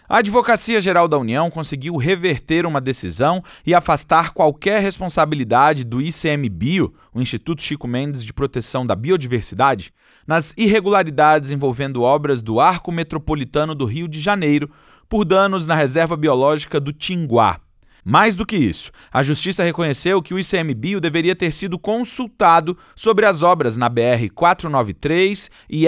A Advocacia Geral da União conseguiu reverter uma decisão e afastar qualquer responsabilidade do ICMBio, o Instituto Chico Mendes de Proteção da Biodiversidade, nas irregularidades envolvendo obras do Arco Metropolitano do Rio de Janeiro por danos na Reserva Biológica do Tinguá. Mais do que isso, a Justiça reconheceu que o ICMBio deveria ter sido consultado sobre as obras na BR-493 e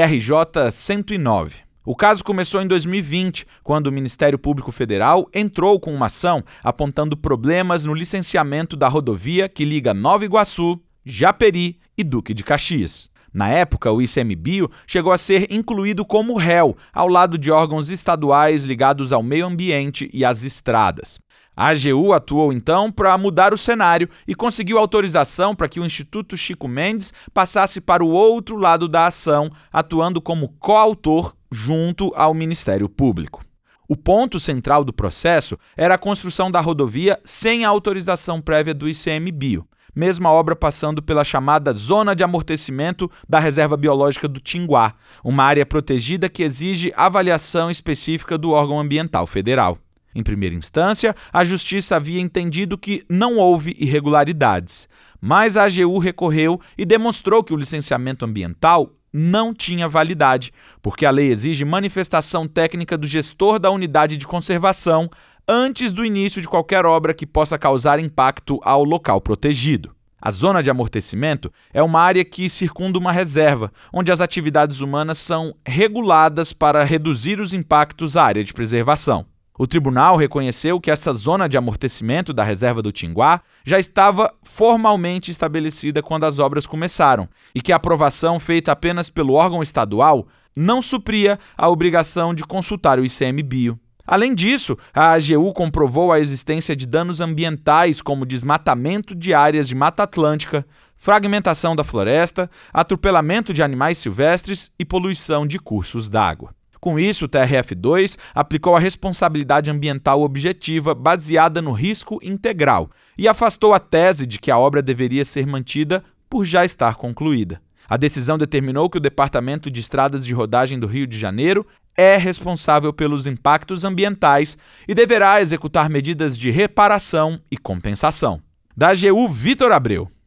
RJ-109. O caso começou em 2020, quando o Ministério Público Federal entrou com uma ação apontando problemas no licenciamento da rodovia que liga Nova Iguaçu, Japeri e Duque de Caxias. Na época, o ICMBio chegou a ser incluído como réu, ao lado de órgãos estaduais ligados ao meio ambiente e às estradas. A AGU atuou então para mudar o cenário e conseguiu autorização para que o Instituto Chico Mendes passasse para o outro lado da ação, atuando como coautor junto ao Ministério Público. O ponto central do processo era a construção da rodovia sem a autorização prévia do ICMBio, mesmo a obra passando pela chamada Zona de Amortecimento da Reserva Biológica do Tinguá, uma área protegida que exige avaliação específica do órgão ambiental federal. Em primeira instância, a Justiça havia entendido que não houve irregularidades, mas a AGU recorreu e demonstrou que o licenciamento ambiental não tinha validade, porque a lei exige manifestação técnica do gestor da unidade de conservação antes do início de qualquer obra que possa causar impacto ao local protegido. A zona de amortecimento é uma área que circunda uma reserva, onde as atividades humanas são reguladas para reduzir os impactos à área de preservação. O tribunal reconheceu que essa zona de amortecimento da Reserva do Tinguá já estava formalmente estabelecida quando as obras começaram e que a aprovação feita apenas pelo órgão estadual não supria a obrigação de consultar o ICMBio. Além disso, a AGU comprovou a existência de danos ambientais como desmatamento de áreas de Mata Atlântica, fragmentação da floresta, atropelamento de animais silvestres e poluição de cursos d'água. Com isso, o TRF2 aplicou a responsabilidade ambiental objetiva baseada no risco integral e afastou a tese de que a obra deveria ser mantida por já estar concluída. A decisão determinou que o Departamento de Estradas de Rodagem do Rio de Janeiro é responsável pelos impactos ambientais e deverá executar medidas de reparação e compensação. Da AGU, Vitor Abreu.